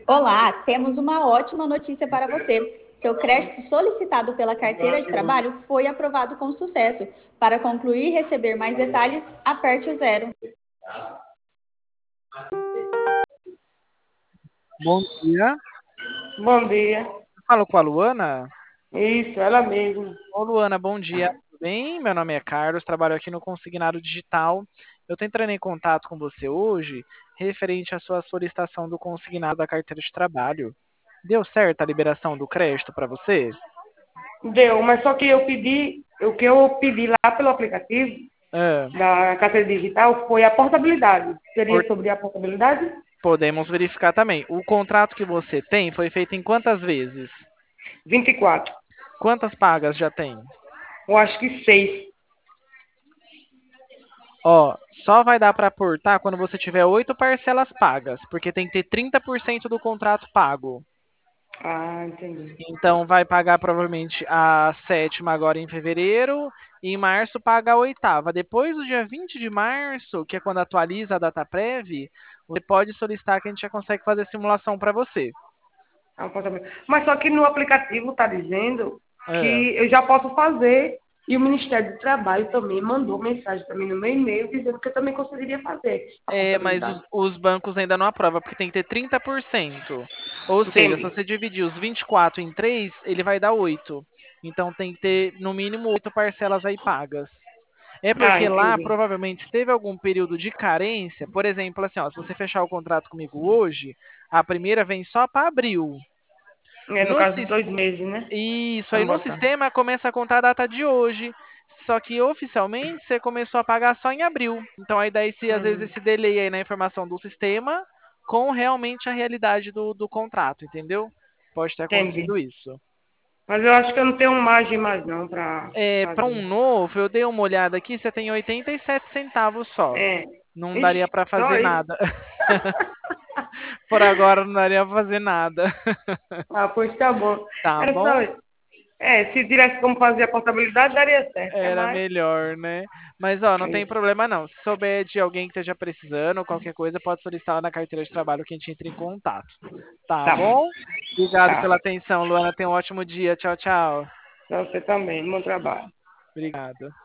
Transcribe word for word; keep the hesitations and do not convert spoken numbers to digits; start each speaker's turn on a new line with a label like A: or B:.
A: Olá, temos uma ótima notícia para você. Seu crédito solicitado pela carteira de trabalho foi aprovado com sucesso. Para concluir e receber mais detalhes, aperte o zero.
B: Bom dia.
C: Bom dia.
B: Falo com a Luana.
C: Isso, ela mesma.
B: Ô, Luana, bom dia. Tudo bem? Meu nome é Carlos, trabalho aqui no Consignado Digital. Eu estou entrando em contato com você hoje, referente à sua solicitação do consignado da carteira de trabalho. Deu certo a liberação do crédito para você?
C: Deu, mas só que eu pedi, o que eu pedi lá pelo aplicativo
B: Ah,
C: da carteira digital foi a portabilidade.
B: por-
C: Seria sobre a portabilidade?
B: podemos verificar também. O contrato que você tem foi feito em quantas vezes?
C: vinte e quatro.
B: Quantas pagas já tem?
C: Eu acho que seis.
B: Ó, só vai dar para aportar quando você tiver oito parcelas pagas, porque tem que ter trinta por cento do contrato pago.
C: Ah, entendi.
B: Então vai pagar provavelmente a sétima agora em fevereiro, e em março paga a oitava. Depois do dia vinte de março, que é quando atualiza a data prévia, você pode solicitar que a gente já consegue fazer simulação para você.
C: Ah, portabilidade. Mas só que no aplicativo está dizendo
B: É.
C: que eu já posso fazer e o Ministério do Trabalho também mandou mensagem para mim no meu e-mail dizendo que eu também conseguiria fazer a
B: É, mas
C: portabilidade.
B: os, os bancos ainda não aprovam, porque tem que ter trinta por cento. Ou seja, se
C: Entendi.
B: você dividir os vinte e quatro em três, ele vai dar oito. Então tem que ter no mínimo oito parcelas aí pagas. É
C: Ah,
B: porque lá
C: entendi.
B: provavelmente teve algum período de carência. Por exemplo, assim, ó, se você fechar o contrato comigo hoje, a primeira vem só para abril.
C: É, no
B: No
C: caso,
B: sis-
C: dois meses, né?
B: Isso aí
C: Vamos
B: no
C: botar.
B: sistema começa a contar a data de hoje. Só que oficialmente você começou a pagar só em abril. Então aí daí se às vezes
C: Hum,
B: esse delay aí na informação do sistema com realmente a realidade do, do contrato, entendeu? Pode ter
C: entendi.
B: acontecido isso.
C: Mas eu acho que eu não tenho margem mais não para
B: É, para um
C: fazer.
B: novo, eu dei uma olhada aqui, você tem oitenta e sete centavos só.
C: É.
B: Não daria
C: Ixi,
B: para
C: só
B: fazer
C: isso.
B: nada. Por agora não daria para fazer nada.
C: Ah, pois tá bom.
B: Tá
C: Era só
B: bom?
C: isso. É, se tivesse como fazer a portabilidade, daria certo. É
B: Era
C: mais.
B: melhor, né? Mas ó, não
C: É
B: tem
C: isso.
B: problema não. Se souber de alguém que esteja precisando ou qualquer coisa, pode solicitar lá na carteira de trabalho que a gente entra em contato. Tá
C: Tá bom.
B: bom? Obrigado
C: Tá.
B: pela atenção, Luana. Tenha um ótimo dia. Tchau, tchau.
C: Pra você também. Bom trabalho.
B: Obrigado.